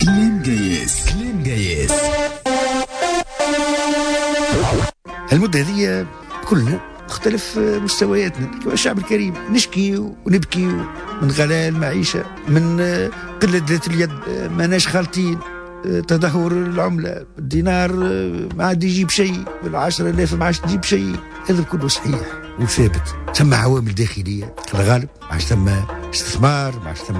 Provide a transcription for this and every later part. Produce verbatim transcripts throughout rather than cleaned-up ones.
كلام جايز كلام جايز. المدة هذه كلنا مختلف مستوياتنا كما الشعب الكريم، نشكي ونبكي من غلاء المعيشة، من قلة ذات اليد، ماناش خالطين، تدهور العملة، الدينار ما عاد يجيب شيء، العشرة آلاف ما عادش تجيب شيء. هذا كله صحيح وثابت. ثم عوامل داخلية في الغالب، ما عادش ثم استثمار، ما عادش ثم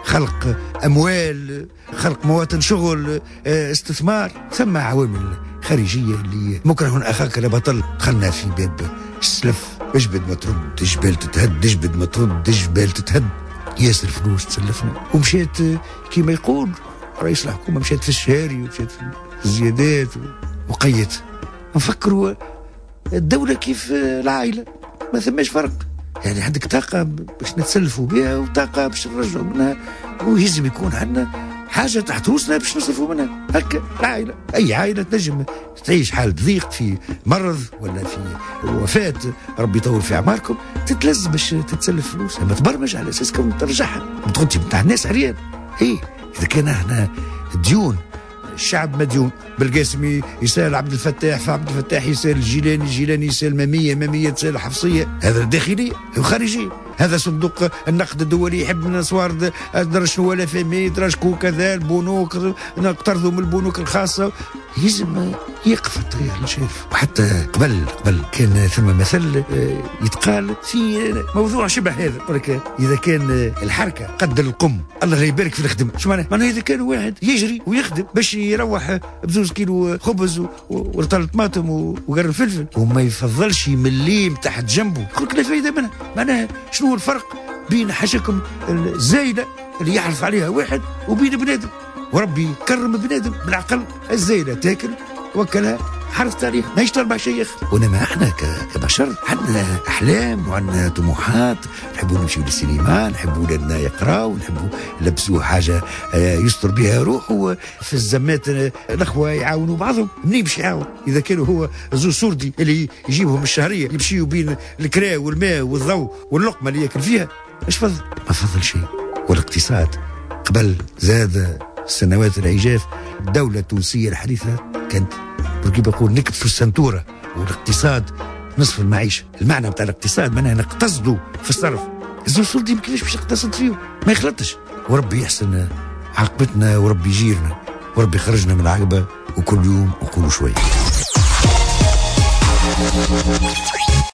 خلق أموال، خلق مواطن شغل، استثمار. ثم عوامل خارجية اللي مكره أخاك لبطل. دخلنا في باب السلف، اجبد ما ترد جبال تتهد، اجبد ما ترد جبال تتهد. ياسر فلوس تسلفنا ومشيت كما يقول رئيس الحكومة، مشيت في الشهري ومشيت في الزيادات وقيت. نفكروا الدولة كيف العائلة، ما ثماش فرق. يعني عندك طاقة باش نتسلفوا بها وطاقة باش نرجعوا منها، ويلزم يكون عندنا حاجة تحت روسنا باش نصرفوا منها. هكا العائلة، أي عائلة تنجم تعيش حالة ضيق، في مرض ولا في وفاة، ربي يطول في أعماركم، تتلزم باش تتسلف فلوس. أما تبرمج على أساس كون ترجعها، ما تغطي بتاع الناس عريان. إيه إذا كان احنا ديون، الشعب مديون. بالقاسمي يسال عبد الفتاح، فعبد الفتاح يسال الجيلاني، الجيلاني يسال مامية، مامية تسال حفصية. هذا داخلي وخارجي. هذا صندوق النقد الدولي يحب النصوار درج شنو ولا فمي درج كو كذا، البنوك نقترضوا من البنوك الخاصة. يلزم يقف التغيير اللي شايف. وحتى قبل قبل كان ثم مثل يتقال في موضوع شبه هذا، ولكن إذا كان الحركة قدر القم الله لا يبارك في الخدمة. شو معناه؟ معناه إذا كان واحد يجري ويخدم باش يروح بزوز كيلو خبز ورطال طماطم وقرن فلفل وما يفضلش مليم تحت جنبه، يقول لك لا فايدة منها. معناها شنو الفرق بين حاجكم الزايدة اللي يحرص عليها واحد وبين بنادم؟ وربي كرم بنادم بالعقل. الزايدة تاكل وكلها حرصت عليها، ما يشترى شيء اخر. وانما احنا كبشر عندنا احلام وعندنا طموحات، نحبوا نمشيو للسينما، نحبوا ولادنا يقراوا، نحبوا نلبسوا حاجه يستر بها روحه. في الزمات الاخوه يعاونوا بعضهم. منين باش يعاون اذا كانوا هو زو سردي اللي يجيبهم الشهريه يمشيوا بين الكراء والماء والضوء واللقمه اللي ياكل فيها؟ اش فضل؟ ما فضل شيء. والاقتصاد قبل زاد السنوات العجاف، الدوله التونسيه الحديثه كانت كيف بقول نكت في السنتورة، والاقتصاد نصف المعيشة. المعنى بتاع الاقتصاد معناه نقتصدوا في الصرف. الزول سلطي كيفاش باش يقتصد فيه؟ ما يخلطش. وربي يحسن عاقبتنا، وربي يجيرنا، وربي يخرجنا من العقبة. وكل يوم نقولوا شوية.